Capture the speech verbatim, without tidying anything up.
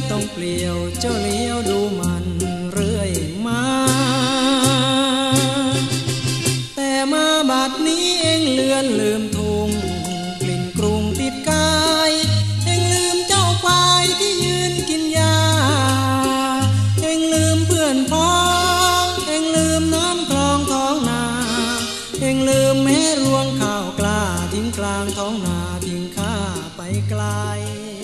ต้องเปลี่ยวเจ้าเลี้ยวดูมันเรื่อยมาแต่มาบัดนี้เองเลือนลืมทุ่งกลิ่นกรุงติดกายเองลืมเจ้าควายที่ยืนกินยาเองลืมเพื่อนพ้องเองลืมน้ำคลองท้องนาเองลืมแม่รวงข้าวกล้าทิ้งกลางท้องนาทิ้งข้าไปไกล